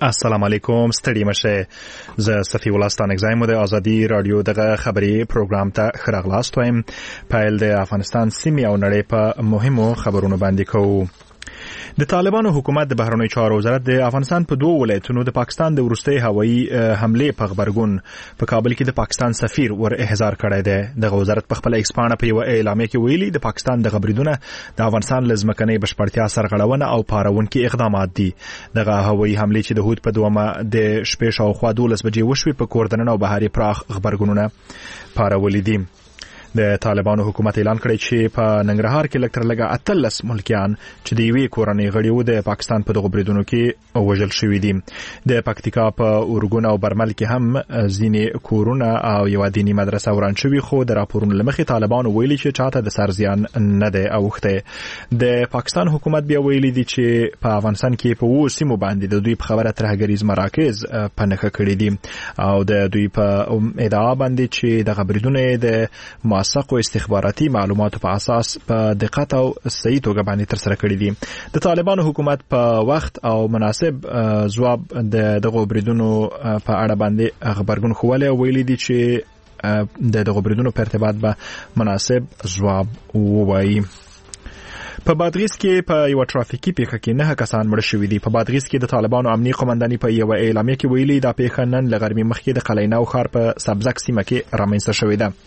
السلام علیکم ستړي مشه ز صفی ولستان اگزایم د ازادي رادیو دغه خبری پروګرام ته خراغلاست وایم پایل د افغانستان سیمه او نړۍ په مهمو خبرونو باندې کوو. د طالبانو حکومت د بهرنیو چارو وزارت د افغانستان په دوه ولایتونو د پاکستان د ورستۍ هوایي حمله په خبرګون په کابل کې د پاکستان سفیر ور احضار کړی دی. د وزارت په خپل ایکسپانه په یو اعلامیه کې ویلي د پاکستان د خبرونه د افغانستان لزمکنۍ بشپړتیا سرغړونه او پارونکي اقدامات دي. دغه هوایي حمله چې د هوت په دومه د شپې شاوخوا 12 بجې وشوي په کوردنن او بهاري پراخ خبرګونونه پارولې دي. د طالبانو حکومت اعلان کړی چې په ننګرهار کې لکټر لګا 18 ملکیان چې د یوې کورنۍ غړي وو د پاکستان په دغه بریدونو کې وژل شوي دي. د پکتیکا په اورګون او برمل کې هم ځینې کورونه او یو دینی مدرسه وران شوي، خو د راپورونو لمخې طالبانو ویلي چې چاته د سر زیان نه دی اوخته. د پاکستان حکومت بیا ویلي دي چې په افغانستان کې په وو سیمو باندې د دوی په خبره ترهګریز مراکز پنهخه کړي دي او د دوی په ادعا باندې چې د بریدونو د ساقو استخباراتي معلوماتو په اساس په دقت او صحیح توګه باندې تر سره کړی دي. د طالبانو حکومت په وخت او مناسب ځواب د دغه بریدونو په اړه باندې خبرګون خوله ویلي دي چې د دغه بریدونو په ارتباط به مناسب ځواب ووایي. په بادغیس کې په یو ټرافیکي پیښه کې 9 کسان مړ شوي دي. په بادغیس کې د طالبانو امنیتي قومنداني په یو اعلامیه کې ویلي دا پیښه نن لغرمې مخکې د قلعه نو ښار په سبزک سیمه کې رامنځته شوې ده.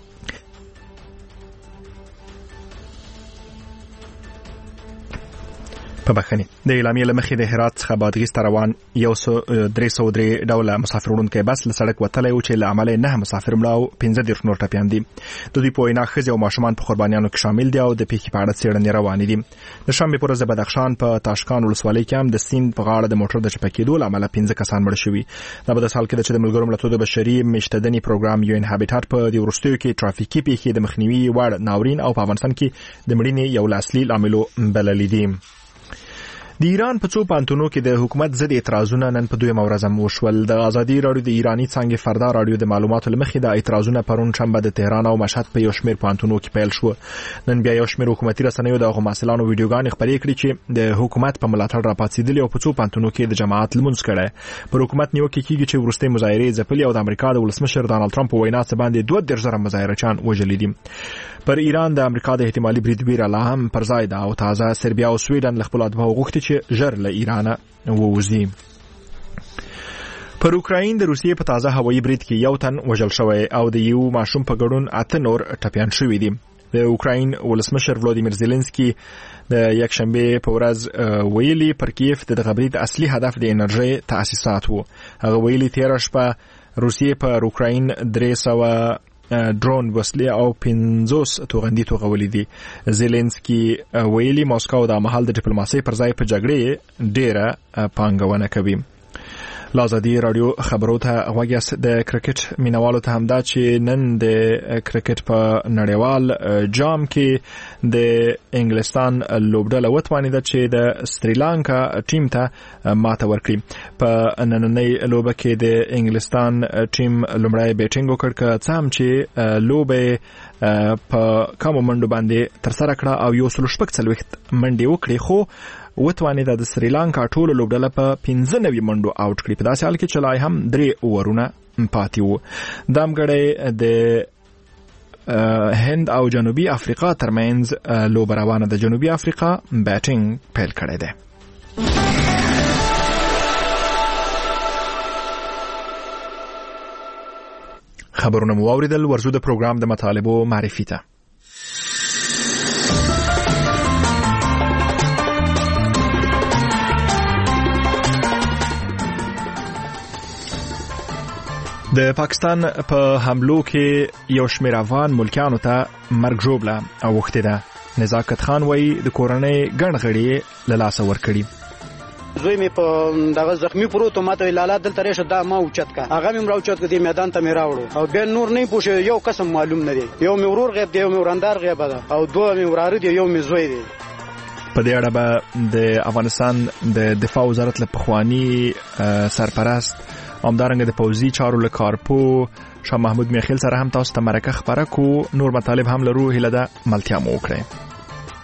په بخښنې د اعلامیې لمخې د هرات څخه بادغیس ته روان 303 ډوله مسافر وړونکی بس له سړک وتلی و چې له امله 9 مسافر مړه او 15 نور ټپیان دي. د دوی په وینا ښځې او ماشومان په قربانیانو کې شامل دي او د پیښې په اړه څېړنې روانې دي. د شنبې په ورځ د بدخشان په تاشکان ولسوالۍ کې هم د سیند په غاړه د موټر د چپه کېدو له امله 15 کسان مړه شوي. دا په داسې حال کې ده چې د ملګرو ملتونو د بشري مشتدني پروګرام یو هابیټاټ په د وروستیو کې ټرافیکي پیښې د مخنیوي وړ ناورین او په افغانستان کې د مړینې یو اصلي عامل بللی دي. د ایران په څو پانتونو کې د حکومت ضد اعتراضونه نن په دویمه ورځ هم وشول. د ازادي رادیو د ایرانی څنګه فردا رادیو د معلوماتو لمخې د اعتراضونه پرون شنبه د تهران او مشهد په یو شمېر پانتونو کې پیل شو. نن بیا یو شمېر حکومتي رسنیو د غوماسلانو ویډیوګانې خپرې کړې چې د حکومت په ملاتړ راپاتېدلي او په څو پانتونو کې د جماعت لمونځ کړي. پر حکومت نیوکه کیږي چې ورستۍ مظاهرې ځپلي او د امریکا د ولسمشر ډانلډ ټرمپ په وینا څخه باندې 2000 مظاهرچان وژل دي. پر ایران د امریکا د احتمالي برید ویره لا هم پر ځای ده او تازه سربیا او سویډن له خپل اتباعو غوښتي چې ژر له ایران ووځي. پر اوکراین د روسیې په تازه هوایي برید کې یو تن وژل شوی او د یو ماشوم په ګډون 8 نور ټپیان شوي دي. د اوکراین ولسمشر ولادیمیر زيلنسکي د یکشنبه په ورځ ویلي پر کیف د برید اصلي هدف د انرژي تاسیسات وو. هغه ویلي تیر شپه روسیې پر اوکراین 300 ډرون وسلې او 50 توغندي توغولې دي. زيلنسکي ویلي ماسکو د محل د ډیپلوماسۍ پر ځای په جګړې ډیره پانګونه کوي. لازادي رادیو خبرو ته غوږیاست. د کرکټ مینوالو ته همدا چې نن د کرکټ په نړیوال جام کې د انګلستان لوبډله وتوانیده چې د سریلانکا ټیم ته ماته ورکړي. په نننۍ لوبه کې د انګلستان ټیم لومړی بیټینګ وکړ که څه چې لوبه په کوم منډو باندې تر سره کړه او یو 140 منډې وکړي، خو وتوانیده د سریلانکا ټول لوبډله په 15 منډو اوټ کړي. په داسې حال کې چې لای هم 3 اورونه پاتې وو. دامګړی د هند او جنوبي افریقا ترمنځ لوبه روانه د جنوبي افریقا بیټینګ پیل کړی دی. خبرونه مو اوریدل. ورزو د پروګرام د مطالبو معرفي ته. د پاکستان په حملو کې یو شمېر افغان ملکیانو ته مرګ ژوبله اوښتې ده. نزاکت خان وایي د کورنۍ ګڼ غړي له لاسه ورکړي. زوی مې په دغه زخمی پروت ماته لاله دلته راشه دا ما اوچت کا هغه مې راوچت کدي میدان ته مې راوړو او بیا نور نه پوښه یو قسم معلوم نه دی. یو مې ورور غیب دی، یو مې وراندار غیب ده او دوه مې وراره دی، یو مې زوی دی. په دې اړه به د افغانستان د دفاع وزارت له پخوانی سرپرست همدارنګه د پوځي چارو له کارپو شاه محمود میخیل سره هم تاسو ته مرکه خبره کو. نور مطالب هم لرو، هیله ده ملتیا مو وکړئ.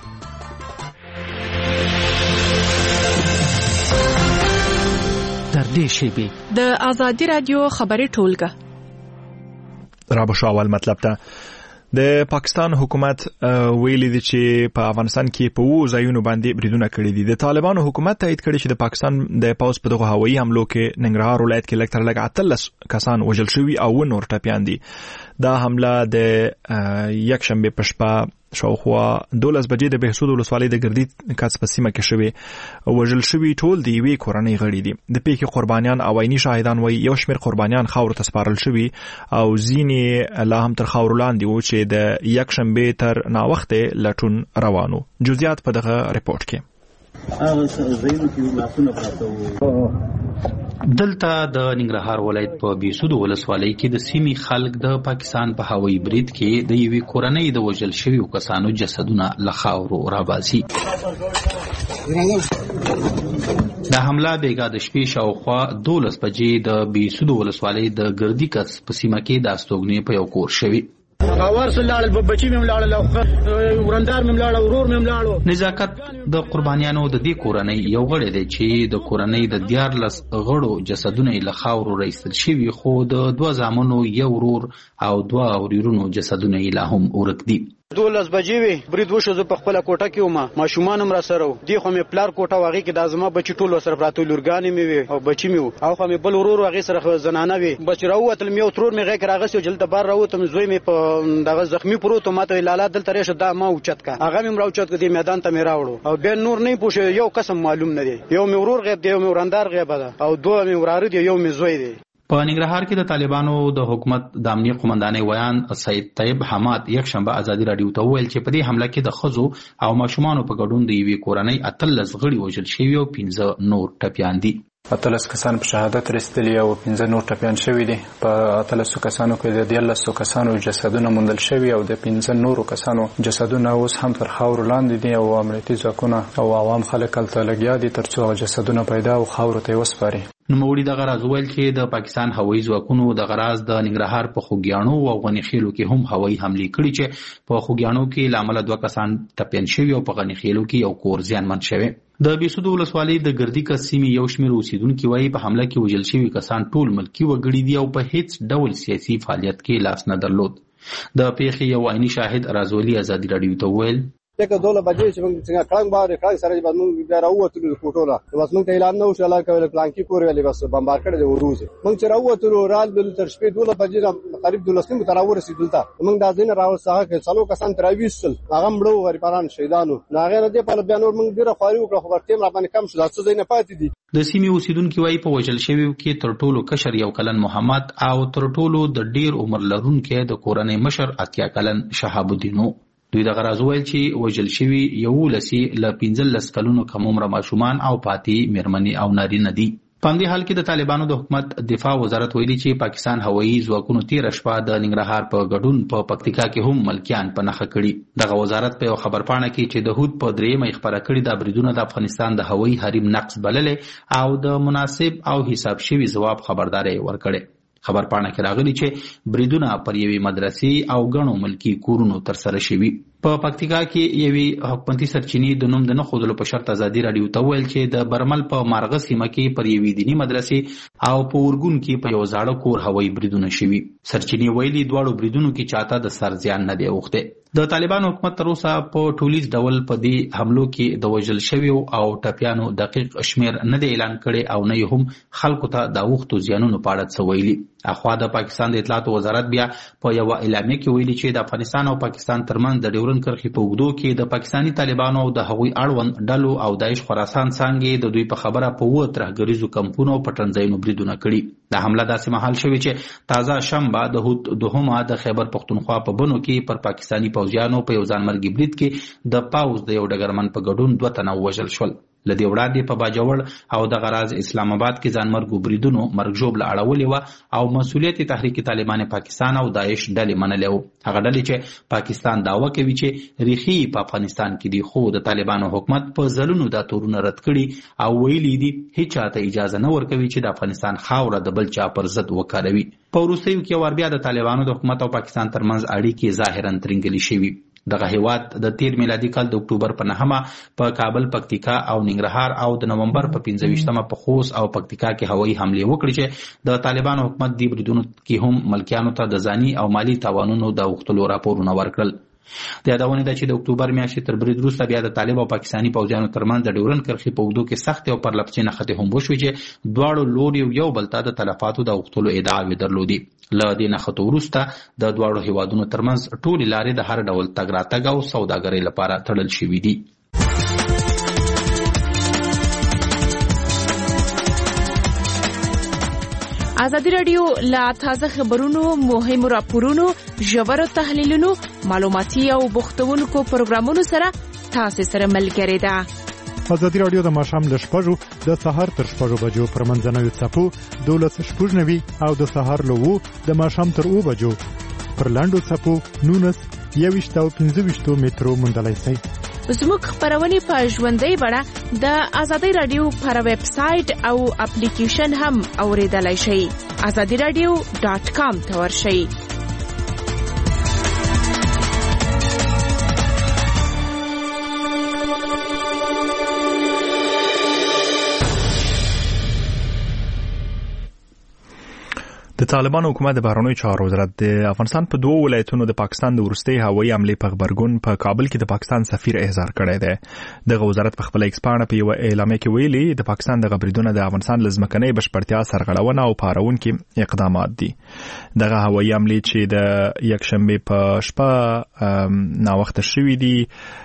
در نږدې شیبې. د آزادي رادیو خبري ټولګه را به شو اول مطلب ته. د پاکستان حکومت ویلي دی چې په افغانستان کې په وو ځایونو باندې بریدونه کړي دي. د طالبانو حکومت تایید کړي چې د پاکستان د پوځ په دغه هوایي حملو کې ننګرهار ولایت کې لږ تر لږه 13 کسان وژل شوي او نور ټپیان دي. دا حمله د یکشنبه په شپه شاوخوا 12 بجې د بهسود ولسوالۍ د ګردی کاڅ په سیمه کې شوی. وژل شوي ټول د یوې کورنۍ غړي دي. د پیښې قربانیان او عیني شاهدان وایي یو شمېر قربانیان خاورو ته سپارل شوي او ځینې لا هم تر خاورو لاندې وو چې د یکشنبه تر ناوخته لټون روانو. جزئیات په دغه ریپورت کې. دلته د ننګرهار ولایت په بهسود ولسوالۍ کې د سیمې خلک د پاکستان په هوایي برید کې د یوې کورنۍ د وژل شویو کسانو جسدونه له خاورو راباسي. د حمله بیګا د شپې شاوخوا 12 بجې د بهسود ولسوالۍ د ګردی کس په سیمه کې د استوګنې په یو کور شوی. نزاکت د قربانیانو د دې کورنۍ یو غړی دی چې د کورنۍ د 14 غړو جسدونه له خاورو راایستل شوي، خو د 2 زامنو یو ورور او 2 وريرونو جسدونه لا هم ورک دي. 12 بجې وي برید وشو. زه په خپل کوټه کې وم، ماشومان هم را سره وو. دی خو مې پلار کوټه واغې کې د ازما بچی ټول سره پراته لورګانې مې وي او بچی مې وو او خو مې بل ورور واغې سره زنانه وي. بچ راووتل مې او ترور مې غږ راغسو جلد بار راووتم. زوی مې په دغه زخمی پروت ماته لاله دلته رشه دا ما اوچت کا هغه مې راوچت کدي میدان ته مې راوړو او بیا نور نه پوښ یو قسم معلوم نه دی. یو مې ورور غیب دی، یو مې ورندار غیب ده او دوه مې وراره دی، یو مې زوی دی. په ننګرهار کې د طالبانو د حکومت د امنیت قومندانۍ ویان سید طیب حماد یکشنبه ازادي رادیو ته ویل چې په دې حمله کې د ښځو او ماشومانو په ګډون د یوې کورنۍ 13 غړي وژل شوي او 15 نور ټپیان دي. 13 کسان په شهادت رسیدلي او 15 نور ټپیان شوي دي. په 13 کسانو کې د 13 کسانو جسدونه موندل شوي او د 15 نورو کسانو جسدونه اوس هم تر خاورو لاندې دي او امنیتي ځواکونه او عوام خلک هلته لګیا دي ترڅو جسدونه پیدا او خاورو ته وسپاري. نوموړي دغه راز ویل چې د پاکستان هوایي ځواکونو دغه راز د ننګرهار په خوږیاڼو او غنیخیلو کې هم هوایي حملې کړي چې په خوږیاڼو کې لامل 2 کسان ټپیان شوي او په غنیخیلو کې یو کور زیانمن شوی. د بهسود ولسوالۍ د ګردی کس سیمې یو شمېر اوسیدونکي وایي په حمله کې وژل شوي کسان ټول ملکي وګړي دي او په هیڅ ډول سیاسي فعالیت کې لاس نه درلود. د پیښې یو عیني شاهد رازولي ازادي رادیو ته ویل دغه 12 بجې چې موږ څنګه کړنګ باندې کړنګ سره چې موږ بیا راووتلو کوټوله بس موږ ته اعلان نه وشو لا کوله پلان کې کور ویلې بس بمبار کړی دی وروزه موږ چې راووتلو رال بل تر شپې 12 بجې قریب 12 نیمه تر ورسېدل تا موږ د ځین راوځه کې څلو کسان تراویسل هغه مړو غریبانو شهیدانو ناغه نه دی په بیا نور موږ ډیره خواري وکړه خو ورته را باندې کم شو څه ځای نه پاتې دي. د سیمې اوسیدونکي وایي په وژل شویو کې تر ټولو کشر یو کلن محمد او تر ټولو د ډیر عمر لرونکي د کورنۍ مشر 80 کلن شهاب الدینو. دوی دغه راز ویل چې وژل شوي 11 له 15 کلونو کم عمره ماشومان او پاتې میرمنې او نارینه دي. په همدې حال کې د طالبانو د حکومت دفاع وزارت ویلي چې پاکستان هوایي ځواکونو تېره شپه د ننګرهار په ګډون په پکتیکا کې هم ملکیان په نښه کړي. دغه وزارت په یو خبرپاڼه کې چې د هود په 3 خبره کړې د بریدونو د افغانستان د هوایي حریم نقض بللې او د مناسب او حساب شوي ځواب خبرداري ورکړي. خبرپاڼه کې راغلي چې بریدونه پر یوې مدرسې او غنو ملکی کورونو تر سره شوي. په پکتیکا کې یوې حکومتي سرچینې د نوم د نه ښودلو په شرط ازادي رادیو ته ویل چې د برمل په مارغه سیمه کې پر یوې دیني مدرسې او په ورګون کې په یو زاړه کور هوایي بریدونه شوي. سرچینې ویلي دواړو بریدونو کې چاته د سر زیان نه دی اوښته. د طالبانو حکومت تر اوسه په ټولیز ډول په دې حملو کې د وژل شویو او ټپیانو دقیق شمیر نه دی اعلان کړي او نه هم خلکو ته د اوښتو زیانونو په اړه څه ویلي. اخوا د پاکستان د اطلاعات وزارت بیا په یو اعلامیه کې ویلي چې د افغانستان او پاکستان ترمنځ د ډیورن کرښې په اوږدو کې د پاکستاني طالبانو او د هغوی اړوند ډلو او داعش خراسان څانګې د دوی په خبره په 2 ترهګریزو کمپونو او پټنځایونو بریدونه کړي. د حمله داسې مهال شوې چې تازه شنبه د هود دوهمه د خیبر پختونخوا په بنو کې پر پاکستاني پوځیانو په یو ځانمرګي برید کې د پاوز د یو ډګرمن په ګډون 2 تنه وژل شول. لدې وړاندې په باجوړ او د غراز اسلام آباد کې ځانمرګو بریدونو مرګ ژوبله اړولې و او مسؤلیت تحریک طالبان پاکستان او داعش ډلې منلې و. هغه ډلې چې پاکستان دعوه کوي چې ریښې په افغانستان کې دي خو د طالبانو حکومت په ځلونو دا تورونه رد کړي او ویلي دي هیڅ چاته اجازه نه ورکوي چې د افغانستان خاوره د بل چا پر ضد وکاروي. په وروستیو کې ور بیا د طالبانو د حکومت او پاکستان ترمنځ اړیکې ظاهرا ترنګلې شوي. دغه هیواد د 13 میلادي کال د اکتوبر په 9 په کابل، پکتیکا او ننګرهار او د نومبر په 25 په خوست او پکتیکا کې هوایي حمله وکړي چې د طالبانو حکومت دی بریدونو کې هم ملکیانو ته د ځاني او مالی تاوانونو د اوښتلو راپورونه ورکړل. د یادونه ده چې د اکتوبر میاشتې تر برید وروسته بیا د طالب او پاکستاني پوځیانو ترمنځ د ډیورنډ کرښې په اوږدو کې سختې او پرلپسې نښتې هم وشوې چې دواړو لوري یو بل ته د تلفاتو د اوښتلو ادعاوې درلودې. له دې نښتو وروسته د دواړو هیوادونو ترمنځ ټولې لارې د هر ډول تګ راتګ او سوداګرۍ لپاره تړل شوي دي. ازادي راډیو لا تازه خبرونو، مهمو راپورونو، ژورو تحلیلونو، معلوماتي او بوختونکو پروګرامونو سره تاسو سره ملګری ده. ازادي راډیو د ماښام له 6 د سهار تر 6 بجو پر منځنوي څپو 12:90 او د سهار له 2 د ماښام تر 2 بجو پر لاندو څپو 19 او 25 مترو موندلای شئ. زموږ خبرونه په ژوندۍ بڼه د ازادي رادیو پر ویب سټ او اپلیکیشن هم اوریدلای شئ. azadiradio.com ته ورشئ. د طالبانو حکومت د بهرنیو چارو وزارت د افغانستان په 2 ولایتونو د پاکستان د وروستي هوایي حملې په خبرګون په کابل کې د پاکستان سفیر احضار کړی دی. دغه وزارت په خپل ایکس پاڼه په یو اعلامیه کې ویلي د پاکستان د بریدونو د افغانستان لزمکنۍ بشپړتیا سرغړونه او پارونکي اقدامات دي. دغه هوایي حملې چې د یکشنبه په شپه ناوخته شوې دي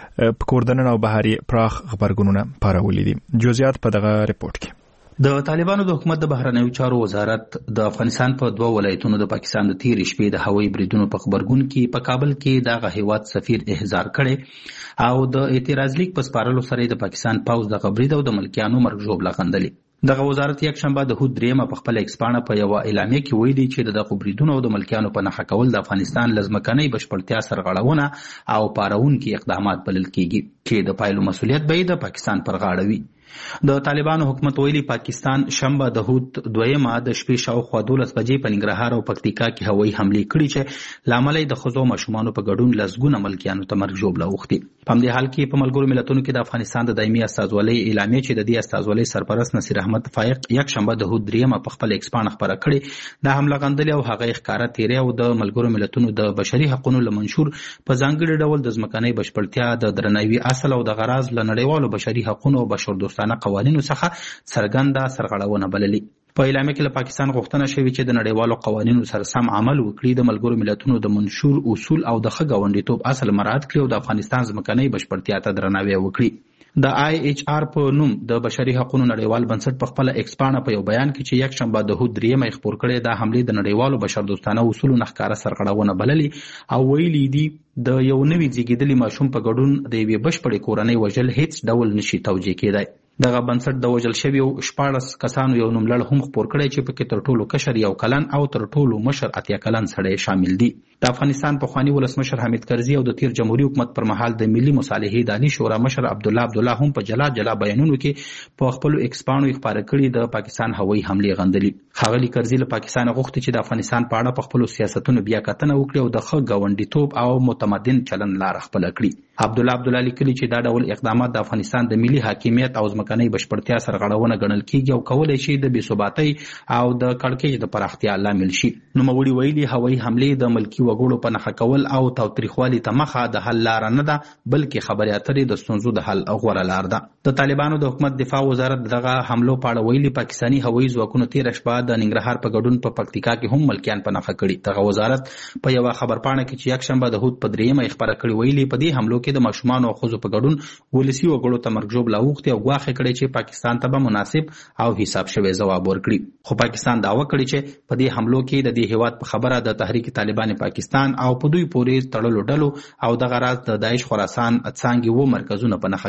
په کوردنن او بهاري پراخ خبرګونونه پارولې دي. جزئیات په دغه ریپورت کې. د طالبانو د حکومت د بهرنیو چارو وزارت د افغانستان په 2 ولایتونو د پاکستان د 13 شپې د هوایي بریدونو په خبرګون کې په کابل کې دغه هیواد سفیر احضار کړي او د اعتراض لیک په سپارلو سره د پاکستان پوز د برید او د ملکیانو مرګ ژوبله غندلې. دغه وزارت یک شنبه د هود درېمه په خپل ایکس پاڼه په یو اعلامیه کې ویلي چې د بریدونو او د ملکیانو په نښه کول د افغانستان لزمکنۍ بشپړتیا سرغړونه او پارونکي اقدامات بلل کیږي چې د پایلو مسؤلیت به د پاکستان پر غاړه وي. د طالبانو حکومت ویلي پاکستان شنبه د هود دویمه د شپې شاوخوا 12 بجې په ننګرهار او پکتیکا کې هوایي حملې کړې چې لامل د ښځو ماشومانو په ګډون لسګونه ملکیانو ته مرګ ژوبله اوښتې. په همدې حال کې په ملګرو ملتونو کې د افغانستان د دایمي استازولۍ اعلامیه چې د دې استازولۍ سرپرست نصیر احمد فائق یک شنبه د هود درېمه په خپل ایکس پاڼه خبره کړې د حمله غندلې او هغه ښکاره تیری او د ملګرو ملتونو د بشري حقوقو لمنشور په ځانګړي ډول د ځمکنۍ بشپړتیا د درناوي اصل او د غرض له نړیوالو بشري حقوقو او بشردوستانه قوانینو څخه څرګنده سرغړونه بللې. په اعلامیه کې له پاکستان غوښتنه شوې چې د نړیوالو قوانینو سره سم عمل وکړي، د ملګرو ملتونو د منشور اصول او د ښه ګاونډیتوب اصل مراعات کړي او د افغانستان ځمکنۍ بشپړتیا ته درناوی وکړي. د IHR په نوم د بشري حقوقو نړیوال بنسټ په خپل ایکس پاڼه په یو بیان کې چې یک شنبه د هود درېمه خبر کړي د حملې د نړیوالو بشردوستانه اصولو نښکاره سرغړونه بللې او ویلي دي د یو نوي زیږیدلي ماشوم په ګډون د یوې بشپړې کورنۍ وژل هیڅ ډول نشي توجیه کېدای. دغه بنسټ د وژل شویو 14 کسانو یو نوملړ هم خبر کړی چې پکې تر ټولو کشر یو کلن او تر ټولو مشر 80 کلن سړی شامل دي. د افغانستان پخوانی ولسمشر حامد کرزي او د تیر جمهوریت حکومت پر مهال د ملي مصالحې د عالی شورا مشر عبدالله هم په جلا بیانونو کې په خپل ایکس پاڼو خبره کړې د پاکستان هوایي حملې غندلې. ښاغلي کرزي له پاکستان غوښتي چې د افغانستان په اړه په خپل سیاستونو بیا کتنه وکړي او د ښه ګاونډیتوب او متمدن چلند لار خپل کړي. عبدالله لیکلي چې دا ډول اقدامات د افغانستان د ملي حاکمیت او ځمکنۍ بشپړتیا سرغړونه ګڼل کیږي او کولای شي د بېثباتۍ او د کړکېچ د پراختیا لامل شي. نوموړي ویلي هوایي حملې د ملکي وګړو په نښه کول او تاوتریخوالي ته مخه د حل لار نه ده، بلکې خبرې اترې د ستونزو د حل غوره لار ده. د طالبانو د حکومت دفاع وزارت دغه حملو په اړه ویلي پاکستاني هوایي ځواکونو تیر شپه د ننګرهار په ګډون په پکتیکا کې هم ملکیان په نښه کړي. دغه وزارت په یو خبرپاڼه کې چې یک شنبه د هود په درېمه خبره کړې ویلي په دې حملو کې د ماشومان او ښځو په ګډون ولسي وګړو ته مرګ ژوبله اوښتې او ګواښ کړی چې پاکستان ته به مناسب او حساب شوی ځواب ورکړي. خو پاکستان دعوه کړې چې په دې حملو کې د دې هیواد په خبره د تحریک طالبان پاکستان او په دوی پورې تړلو ډلو او د غرض د داعش خراسان څانګې و مرکزونه په نښه کړي.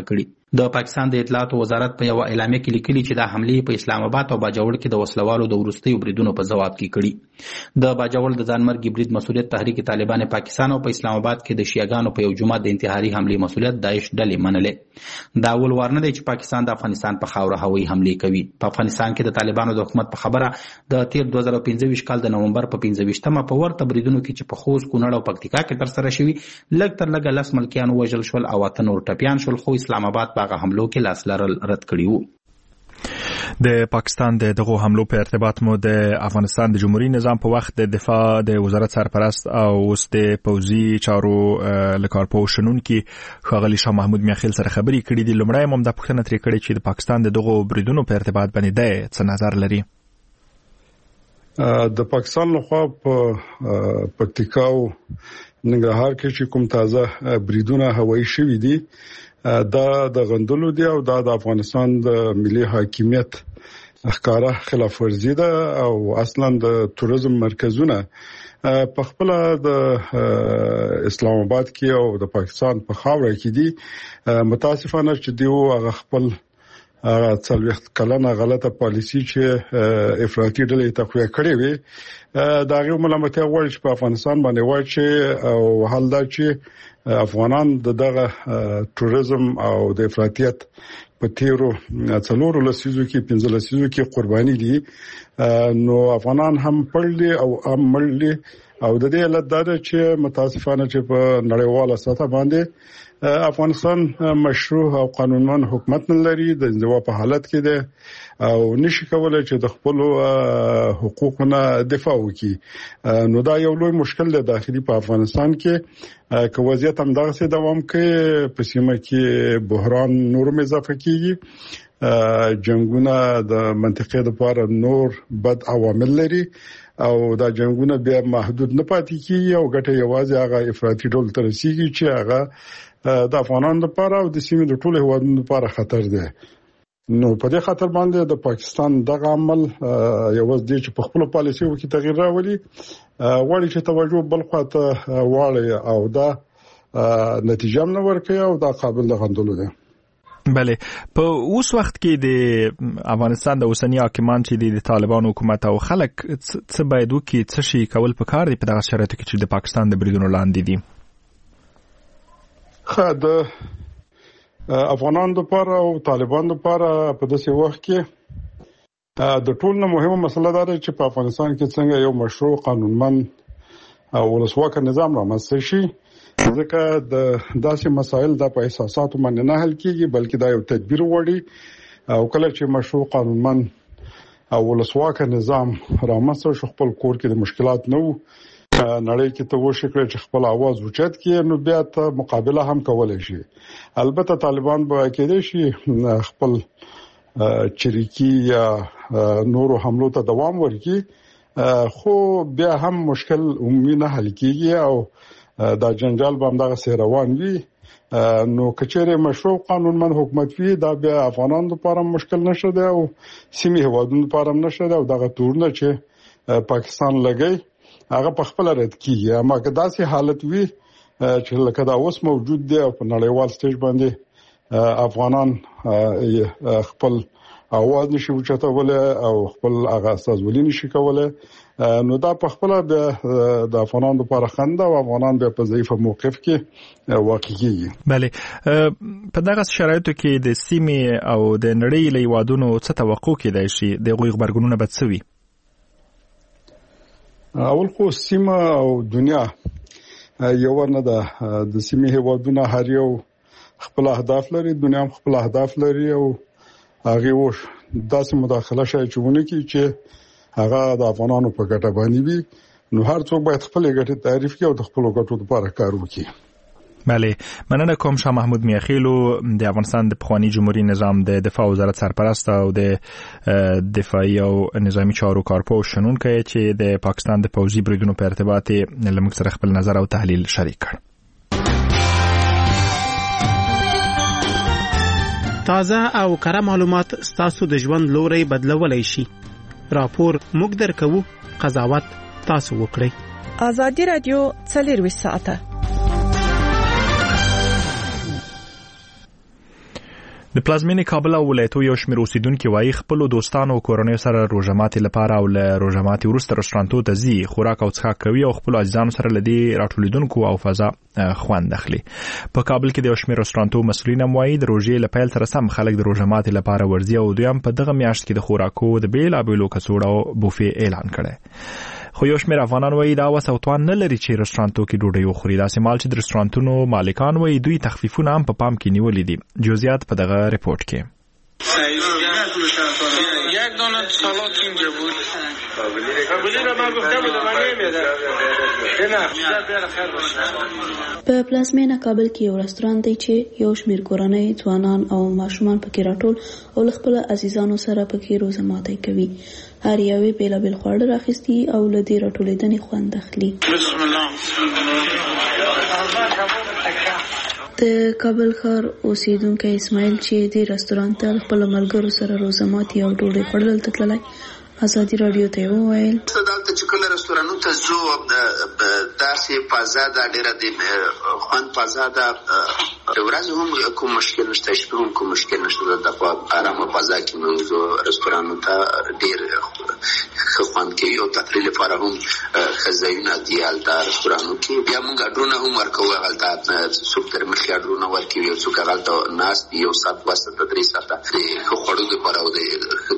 د پاکستان د اطلاعات وزارت په یو اعلامیه کې لیکلي چې دا حملې په اسلام آباد او باجوړ کې د وسلوالو د وروستیو بریدونو په ځواب کې کړي. د باجوړ د ځانمرګي برید مسؤلیت تحریک طالبان پاکستان او په اسلام آباد کې د شیعاګانو په یو جماعت د انتحاري حملې مسؤلیت داعش ډلې منلې. دا اول وار نه دی چې پاکستان د افغانستان په خاوره هوایي حملې کوي. په افغانستان کې د طالبانو د حکومت په خبره د تیر 2015 کال د نومبر په 15مه په ورته بریدونو کې چې په خوست، کونړ او پکتیکا کې ترسره شوي لږ تر لږه 10 ملکیان وژل شول او 8 نور ټپیان شول، خو اسلام آباد په هغه حملو کې لاس لرل رد کړي وو. د پاکستان د دغه حملو په ارتباط مو د افغانستان د جمهوریت نظام په وخت د دفاع د وزارت سرپرست او اوس د پوځي چارو لکارپو شنونکي ښاغلي شاه محمود میاخیل سره خبرې کړې دي. لومړی هم د پوښتنه ترې کړې چې د پاکستان د دغه بریدونو په ارتباط باندې د څه نظر لري. د پاکستان لخوا په پکتیکا او ننګرهار کې چې کوم تازه بریدونه هوایي شوي دي دا د غندلو دی او دا د افغانستان د ملي حاکمیت ښکارا خلاف ورزي ده او اصلا د توریزم مرکزونه په خپل د اسلام آباد کې او د پاکستان په خاوره کې دي. متاسفانه چې دیو هغه خپل څلويخت کلنه غلطه پالیسی چې افراطي ډلې تقویه کړې وي دا غو ملامتیا غواړي چې په افغانستان باندې وایي چې او حال دا چې افغانان دغه توریزم او د افراطیت په تیرو څلورو لسیزو کې 15 لسیزو کې قرباني دي. نو افغانان هم پړلي او هم مړلي او د دې علت دا ده چې متاسفانه چې په نړیواله سطح باندې افغانستان مشروع او قانونمن حکومت نه لري، د انزوا په حالت کې ده او نشي کولای چې د خپل حقوقونو دفاع وکړي. نو دا یو لوی مشکل دی داخلي په افغانستان کې که وضعیت هم دغه دوام کوي په سیمه کې بحران نور اضافه کیږي، جنگونه د منطقې لپاره نور بد عوامل لري او دا جنگونه بیا محدود نه پاتې کیږي او ګټه یوازې هغه افراطي ډول تر رسیږي چې هغه د افغانانو لپاره او د سیمې د ټولو هیوادونو لپاره خطر دی. نو په دې خاطر باندې د پاکستان دغه عمل یوازې دی چې په خپل پالیسیو کې تغیر راولي، وړي چې توجه بل خواته واړي او دا نتیجه نه ورکوي او دا قابل د غندلو دی. بله، په اوس وخت کې د افغانستان د اوسنی حاکمان چې د طالبان حکومت او خلک څه باید وکړي، څه شي کول پکار دي په دغه شرایطو کې چې د پاکستان د بریدونو لاندې دي؟ د افغانانو لپاره او طالبان لپاره په داسې وخت کې د ټول نه مهمه مسله ده چې په افغانستان کې څنګه یو مشروع قانونمن او ولسواک نظام رامنځته شي، ځکه د داسې مسایل د په احساساتو باندې نه حل کیږي بلکې دا یو تدبیر وړي او کله چې مشروع قانونمن او ولسواک نظام رامنځته شو خپل کور کې د مشکلات نه نړۍ کې ته وشي کړی چې خپل आवाज اوچت کړي نو بیا ته مقابله هم کولای شي. البته طالبان به کېدای شي خپل چریکي یا نورو حملو ته دوام ورکړي، خو بیا هم مشکل عمومي نه حل کیږي او دا جنجال به هم دغه روان وي. نو کچېره مشروع قانونمن حکومت وي دا بیا افغانانو لپاره مشکل نشه دی او سیمې هوادونو لپاره نشه دی او دغه تورونه چې پاکستان لګي هغه په خپل رد کیږي. اما که داسې حالت وي چې لکه دا اوس موجود دی او په نړیوال سټیج باندې افغانان خپل اواز نشي اوچتولای او خپل هغه استازولي نشي کولای، نو دا په خپل د افغانانو لپاره خنده او افغانان به په ضعیف موقف کې واقع کیږي. بله، په دغه شرایطو کې د سیمې او د نړۍ له هیوادونو څه توقع کېدای شي، دغه غبرګونونه به څه وي؟ اول خو سیمه او دنیا یو نه ده، د سیمې هیوادونه هر یو خپل اهداف لري، دنیا هم خپل اهداف لري او هغه و داسې مداخله شي چې هغه د افغانانو په ګټه باندې وي، نو هر څوک باید خپل ګټه تعریف کړي او د خپل ګټو لپاره کار وکړي. بله، مننه کوم شاه محمود میاخیلو د افغانستان د پخوانی جمهوریت نظام د دفاع وزارت سرپرست او د دفاعي او نظامی چارو کارپو شنونکی چې د پاکستان د پوځي بریدونو په ارتباط لمک سره خپل نظر او تحلیل شریک کړ. تازه او کره معلومات ستاسو د ژوند لوري بدلولای شي. راپور موږ درکو، قضاوت تاسو وکړئ. ازادي رادیو 24 ساعته د پلازمینې کابل او ولایتو یو شمېر اوسیدونکو وايي خپل دوستانو او کورنۍ سره روژه ماتي لپاره او له روژه ماتي وروسته رستورانتو ته ځي، خوراک او څښاک کوي او خپل عزیزانو سره لدی راټولیدونکو او فضا خوند اخلي. په کابل کې د یو شمېر رستورانتو مسؤلین هم وايي د روژې له پیل سره سم خلک د روژه ماتي لپاره ورځي او دوی هم په دغه میاشت کې د خوراکو د بیلابیلو کڅوړو بوفي اعلان کړی. خو یو شمېر افغانان وایي دا وس او توان نه لري چې رستورانتو کې ډوډۍ وخوري. داسې مال چې د رستورانتونو مالکان وایي دوی تخفیفونه هم په پام کې نیولي دي. جزئیات په دغه ریپورت کې. یک دانه سالاد اینجا بود. قبولی رو من گفتم بودم من نمیدم. په پلازمینه کابل کې یو رستوران دی چې یو شمېر کورنۍ، ځوانان او ماشومان پکې راټول او له خپل عزیزانو سره پکې روژه ماتي کوي. هر یوې بیلابیل خواړه راخیستي او له دې راټولېدنې خوند اخلي. بسم الله. د کابل ښار اوسیدونکی اسماعیل چې د رستوران ته خپل ملګرو سره روژه ماتي او ډوډۍ خوړل ته تللی، ازادي رادیو ته وویل دلته چې کله رستورانونو ته ځو داسې فضا ده، ډېره د خوند فضا ده. د ورځې هم کوم مشکل نشته، شپې هم کوم مشکل نشته. د ارامه فضا کې موږ ځو رستورانونو ته، ډېر ښه خوند کوي او تفریح لپاره هم ښه ځایونه دي هلته رستورانونو کې. بیا موږ اډرونه هم ورکوو هلته، څوک تر مخکې اډرونه ورکوي او څوک هلته ناست یو ساعت 2 ساعته 3 ساعته د ښه خوړو دپاره او د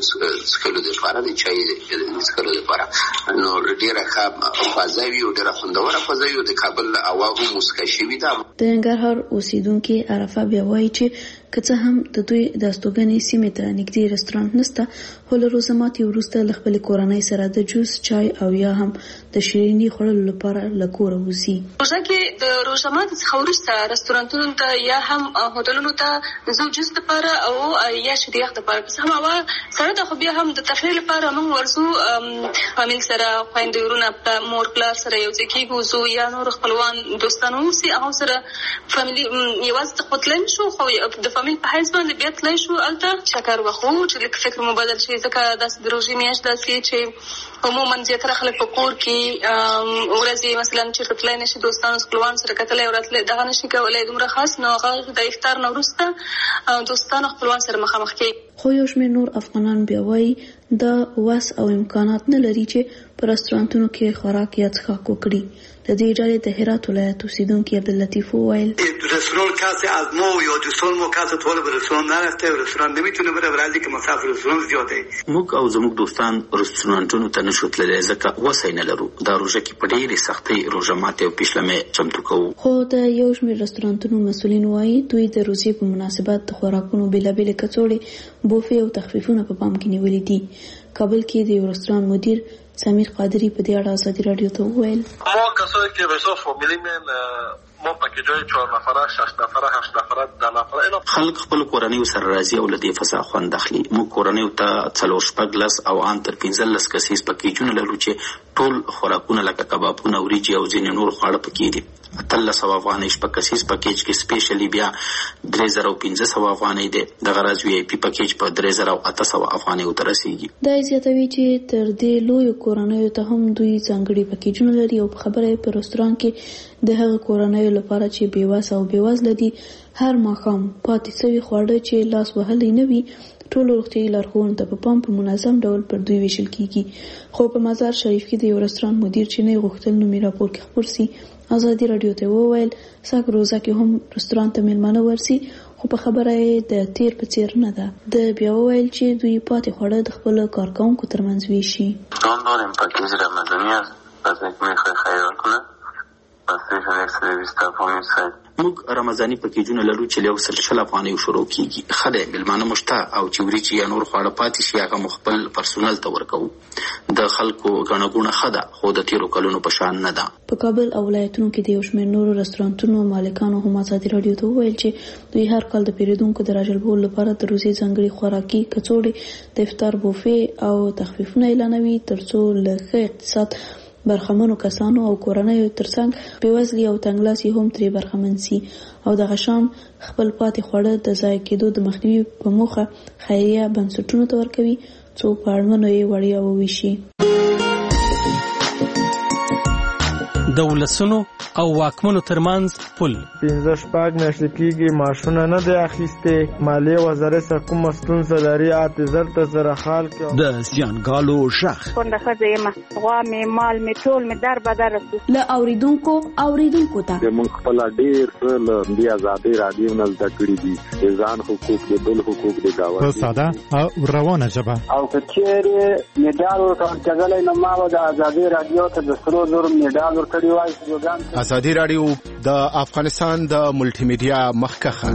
څښلو دپاره د چای څښلو دپاره. نو ډېره ښه فضا وي او ډېره خوندوره فضا وي او د کابل هوا هم موسکه شوې ده. د ننګرهار اوسیدونکي عرفه بیا وایي چې که څه هم د دوی د استوګنې سیمې ته نږدې رستورانت نشته، خو له روژه ماتي وروسته له خپلې کورنۍ سره د جوس، چای او یا هم د شیریني خوړلو لپاره له کوره وځي. روژه کې د روژه ماتي څخه وروسته رستورانتونو ته یا هم هوټلونو ته ځو جوس دپاره او یا شریخ دپاره. که څه هم هوا سړه ده خو بیا هم د تفریح لپاره موږ ورځو، فامیل سره، خویندې ورونه، مور پلار سره یو ځای کېږو، ځو یا نور خپلوان دوستان اوسي هغو سره فامیلي یوازې ته خو تللی نه شو، خو د فامیل په حیث باندې بیا تللی شو هلته چکر وخو چې لږ فکر مو بدل شي. ځکه داسې د روژې میاشت داسې چې عموما زیاتره خلک په کور کې ورځې مثلا چېرته تللی نه شي، دوستانو خپلوان سره کتلی او راتلی دغه نه شي کولی دومره خاص. نو هغه د افطار نه وروسته دوستانو خپلوان سره مخامخ کوي. خو یو شمېر نور افغانان بیا وایي دا وس او امکانات نه لري چې په رستورانتونو کې خوراک یا څښاک وکړي. د دې ډلې د هرات ولایت اوسیدونکي عبداللطیف وویل رستوران کسی از ما یا دوستان ما کسی طالب رستوران نرفته و رستوران نمیتونه بره برای که مسافر رستوران زیاده. موږ او زموږ دوستان رستورانتونو ته نشو تللی ځکه وسای نه لرو. دا روژه کې په ډېرې سختۍ روژه ماتي او پیشلمې چمتو کوو. خو د یو شمېر رستورانتونو مسؤلین وایي دوی د روژې په مناسبت د خوراکونو بیلابیلې کڅوړې، بوفي او تخفیفونه په پام کې نیولي دي. کابل کې د یو رستوران مدیر سمیر قادری په دې اړه ازادي رادیو ته وویل ما کسایی که به حساب فامیلی من ما پکیجای 4 نفره 6 نفره 8 نفره 10 نفره خلک خپل کورنۍ سره راځي او لدې فضا خوند اخلي. موږ کورنۍ ته 4-5 او ان تر 15 کسیز پکیجونه لرو چې ټول خوراکونه لکه کبابونه، وریجې او ځینې نور خواړه پکې دي. 1300 افغانۍ شپږ کسیز پکیج کې سپیشلی بیا 3500 افغانۍ دی. د غرض وی آی پی پکیج په 3800 افغانۍ ته رسیږي. دا زیاتوي چې تر دې لوی کورنۍ ته هم دوی ځانګړي پکیجونه لري او په خبره په رستوران کې د هغه کورنۍ لپاره چې بیوس او بیوزله دي هر ماښام پاتې شوي خواړه چې لاس وهلي نه وي ټول روغتیايي لارښوونو ته په پام په منظم ډول پر دوی ویشل کیږي. خو په مزار شریف کې د یو رستوران مدیر چې نه غوښتل نومي راپور کې خبر سي ازادي رادیو ته وویل ساک روزه کې هم رستوران ته میلمانه ورسي، خو په خبره یې د تیر په څیر نه ده. د بیا وویل چې دوی پاتې خواړه د خپل کارکوونکو ترمنځ ویشي. داریم پکیج رمضانی است از یک میخوای خیال کنه موږ رمضاني پکیجونه لرو چې له 100 افغانۍ شروع کیږي. خدای ملمانه مشته او چې وریجې یا نور خواړه پاتې شي هغه مخبل پرسونل ته ورکو. د خلکو غنغونه خده خو د تیرو کلونو په شان نه ده. په کابل او ولایتونو کې د یو شمېر نورو رستورانتونو مالکانو هم ازادي رادیو ته وویل چې دوی هر کال د پیرودونکو د راجلبولو لپاره د روزي ځانګړي خوراکي کڅوړې، د افطار بوفي او تخفیفونه اعلانوي ترڅو له ښه اقتصاد برخمنو کسانو او کورنیو ترڅنګ بېوزلي او تنګلاسي هم ترې برخمن سي او دغه شان خپل پاتې خواړه د ضایع کېدو د مخنیوي په موخه خیریه بنسټونو ته ورکوي څو په اړمنو یې وړیا وویشي. د ولسونو او واکمنو ترمنځ پل 15 میاشتې کېږي معاشونه نه دی اخیستې مالیې وزارت څخه کومه ستونزه لري اعتذار ته زره حال کې د زیانګالو شخ کونډه ښځه یم غوا مې مال مې ټول مې در بدر له اوریدونکو ته موږ خپل ډېر له دې آزادۍ رادیو نه زده کړي دي د ځان حقوق د بل حقوق د گاونډي په ساده او روانه ژبه او کچېرې میډال ورکړل نو ما د آزادۍ رادیو ته د سرو زر میډال ورکړی وای. آزادۍ رادیو د افغانستان د ملټي میډیا مخکخه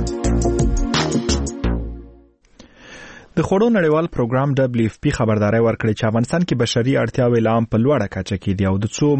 د خوړو نړیوال پروګرام WFP خبرداري ورکړې چې افغانستان کې بشري اړتیاوې لا هم په لوړه کچه کې دي او د څو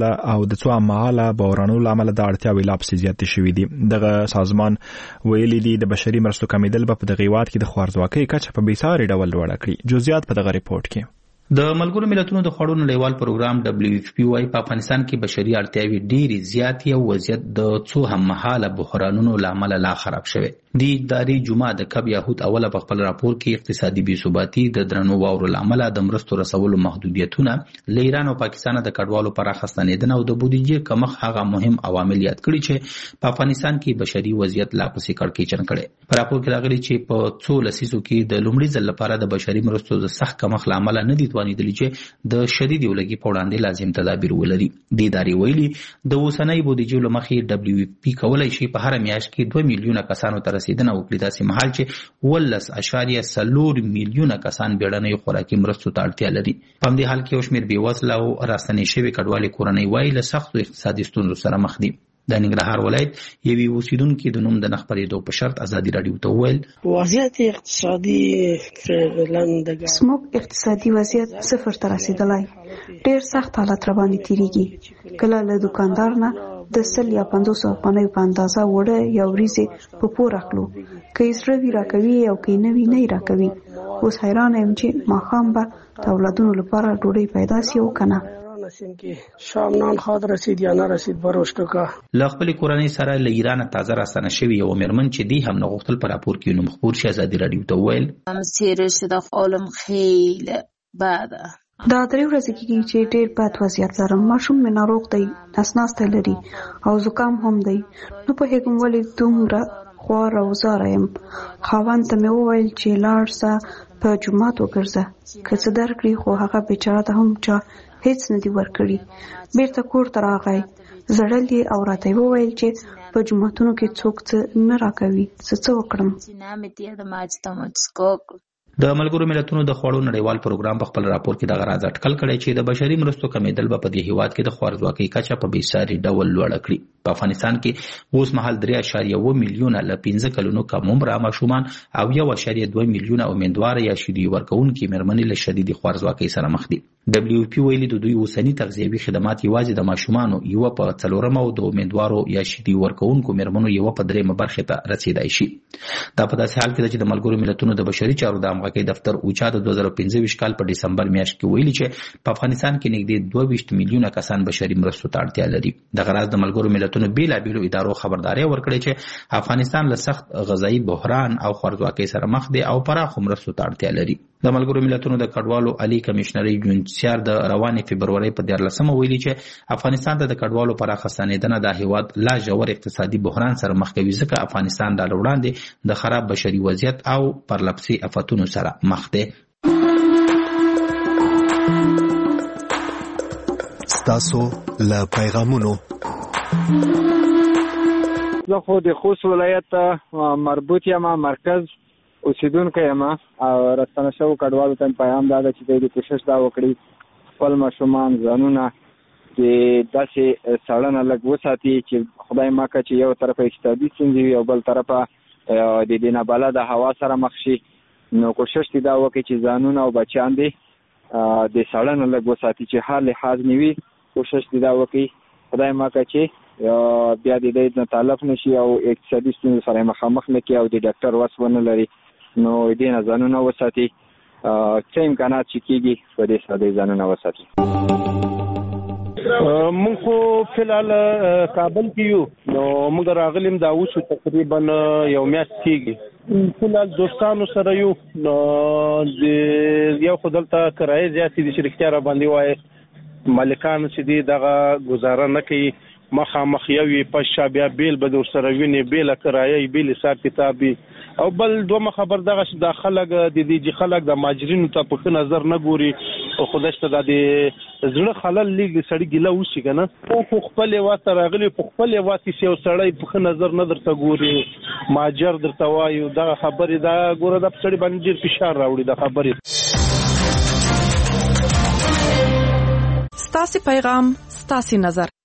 ماله بحرانونو لامل د اړتیاوې لا پسې زیاتې شوې دي. دغه سازمان ویلي دي د بشري مرستو کمیدل په دغه هیواد کې د خوارځواکۍ کچه په بیساري ډول لوړه کړي. جزئیات په دغه ریپورت کې. د ملګرو ملتونو د خوړو نړیوال پروګرام WFP وايي په افغانستان کې بشري اړتیاوې ډېرې زیاتې او وضعیت د څو هممهاله بحرانونو لامل لا خراب شوی. د اداري جمعه د کب یاهود اوله په خپل راپور کې اقتصادي بې ثباتي د درنو واورو لامل د مرستو رسولو محدودیتونه له ایران او پاکستان د کډوالو پراخه ستنېدنه او د بودیجې کمښت هغه مهم عوامل یاد کړي چې په افغانستان کې بشري وضعیت لا پسې کړکېچن کړي. په راپور کې راغلي چې په څو لسیزو کې د لومړي ځل لپاره د بشري مرستو د سخت کمښت لامل نه دي توانېدلي چې د شدید ولګي په وړاندې لازم تدابیر ولري. د ادارې ویلي د اوسنۍ بودیجې له مخې WFP کولای شي په هر میاشت کې 2 میلیونه کسانو ته رسیدنه وکړي، داسې مهال چې 18.4 میلیونه کسان بیړنۍ خوراکي مرستو ته اړتیا لري. په همدې حال کې یو شمېر بېوزله او راستنې شوې کډوالې کورنۍ وايي له سختو اقتصادي ستونزو سره مخ دي. د ننګرهار ولایت یوې اوسیدونکي د نوم د نه خپرېدو په شرط ازادي راډیو ته وویل وضعیت اقتصادي زموږ اقتصادي وضعیت صفر ته رسیدلی، ډېر سخت حالت را باندې تېرېږي. کله له دوکاندار نه د 100 یا 500 افغانیو په اندازه وړه یا وریځې په پور اخلو، که یې زړه وي راکوي او که یې نه وي نه یې راکوي. اوس حیرانه یم چې ماښام به د اولادونو لپاره ډوډۍ پیدا سي او که نه. شام نان خاد رسید یا نه رسید بروشتو کا له خپل کورنۍ سره له ایران تازه راستنه شوی یو مېرمن چې دی هم نغښتل په راپور کې نوم خبر شي ازادي راډیو ته ویل مسیر شده خالم خیلی بعد دا 3 ورځې کېږي چې ډېر بد وضعیت لرم. ماشوم مې ناروغ دی، نسناستی لري او زکام هم دی. نه پوهېږم ولې دومره خوار او زاره یم. خاوند ته مې وویل چې لاړ شه په جومات وګرځه، که څه درکړي، خو هغه بیچاره ته هم چا هیڅ نه دی ورکړي. بیرته کور ته راغی، زړل یې او راته یې وویل چې په جوماتونو کې څوک څه نه راکوي، څه وکړم. د ملګرو ملتونو د خوړو نړیوال پروګرام په خپل راپور کې دغه راز اټکل کړی چې د بشري مرستو کمیدل به په دې هیواد کې د خوارځواکۍ کچه په بیساري ډول لوړه کړي. په افغانستان کې اوس مهال 3.1 میلیونه له 15 کلونو کم عمره ماشومان او 1.2 میلیونه امیندواره یا شیدې ورکوونکي مېرمنې له شدیدې خوارځواکۍ سره مخ دي. WFP ویلي د دوی اوسنی تغذیوي خدمات یوازې د ماشومانو یو په 4 او د امیندوارو یا شیدې ورکوونکو مېرمنو یو په 3 برخه ته رسیدای شي. دا په داسې حال کې چې د ملګرو ملتونو د بشري چارو د همغږۍ دفتر اوچا د 2015 کال په دسمبر میاشت کې ویلي چې په افغانستان کې نږدې 22 میلیونه کسان بشري مرستو ته اړتیا لري. دغه راز د ملګرو ملتونو بیلابېلو ادارو خبرداري ورکړې چې افغانستان له سخت غذایی بحران او خوارځواکۍ سره مخ دی او پراخو مرستو ته اړتیا لري. د ملګرو ملتونو د کډوالو عالی کمشنري یونسیار د روانې فبرورۍ په 14 ویلي چې افغانستان ته د کډوالو پراخه ستنېدنه د هیواد لا ژور اقتصادي بحران سره مخ کوي، ځکه افغانستان د وړاندې د خراب بشري وضعیت او پرلپسې آفتونو سره مخ دی. ستاسو له پیغامونو زه خو د خوست ولایت مربوط یم، مرکز اوسیدونکی یم او راستنه شوو کډوالو ته پیغام دا ده چې دوی کوشش دا وکړي خپل ماشومان ځانونه د داسې څارنه لږ وساتي چې خدای ماکه چې یو طرفه اقتصادي ستونزې وي او بل طرفه د دې نابلده هوا سره مخ شي. نو کوشش دې دا وکړي چې ځانونه او بچیان دې د څارنه لږ وساتي چې هر لحاظ نه وي. کوشش دې دا وکړي خدای ماکه چې بیا د دې نه تلف نشي او اقتصادي ستونزې سره مخامخ نه کړي او د ډاکټر وس ونه لري. نو دې نه ځانونه وساتي، څه امکانات چې کېږي په دې سره دې ځانونه وساتي. مونږ خو فلحال کابل کې یو، نو موږ راغلیم دا اوس تقریبا یو میاشت کېږي. فلحال دوستانو سره یو، نو یو خو دلته کرایه زیاتې دي چې رښتیا را باندې وایي مالکان چې دي دغه گزاره نه کوي مخامخ یوي پښه بیا بیل به در سره ویني بیل کرایي بیل حساب کتابي او بل دوه خبر دغه چې د خلک د دې خلک د ماجرینو ته په نظر نه ګوري او خدای ته د زړه خلل لګي سړی ګیله وشي کنه په خپل واته راغلی په خپل واته یو سړی په نظر نه درته ګوري ماجر درته وایي دغه خبره دا ګوره د سړی باندې ډیر فشار راوړي د خبره. ستاسو پیغام ستاسو نظر